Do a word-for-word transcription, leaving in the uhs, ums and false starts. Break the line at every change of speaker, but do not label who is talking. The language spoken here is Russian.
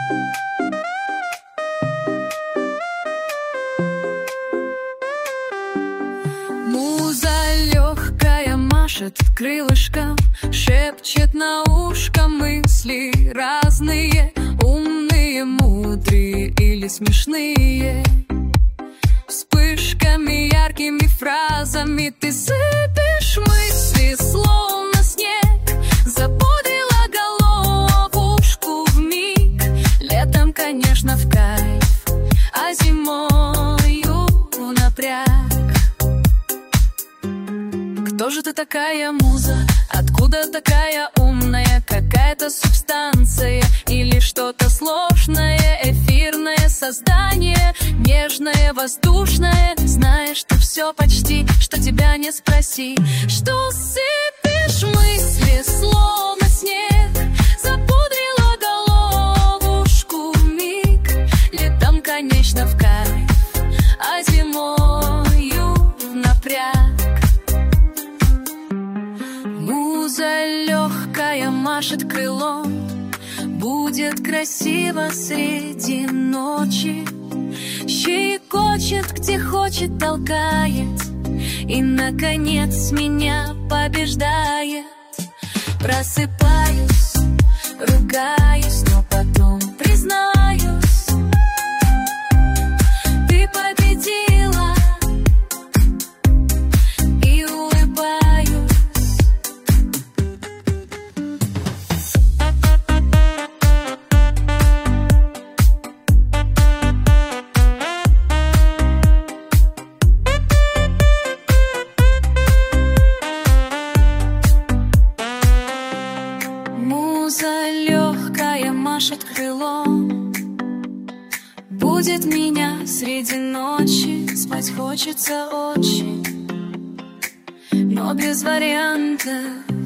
Машет крылышком, шепчет на ушко мысли разные, умные, мудрые или смешные. Вспышками, яркими фразами ты сыпешь мысли, словно снег. Запудрила головушку вмиг. Летом, конечно, в кайф, а зимою напряг. Кто же ты такая, муза? Откуда такая умная? Какая-то субстанция или что-то сложное? Эфирное создание, нежное, воздушное. Знаешь ты все почти, что тебя не спроси. Что сыпешь мысли, словно снег. Запудрила головушку вмиг. Летом, конечно, в кайф, а зимою в напряг. Муза легкая машет крылом, будет красиво среди ночи. Щекочет, где хочет, толкает и, наконец, меня побеждает. Просыпаюсь, ругаюсь, но потом признаюсь, ты победила, и улыбаюсь. Муза легкая машет крылом, будет меня среди ночи. Спать хочется очень, но без вариантов.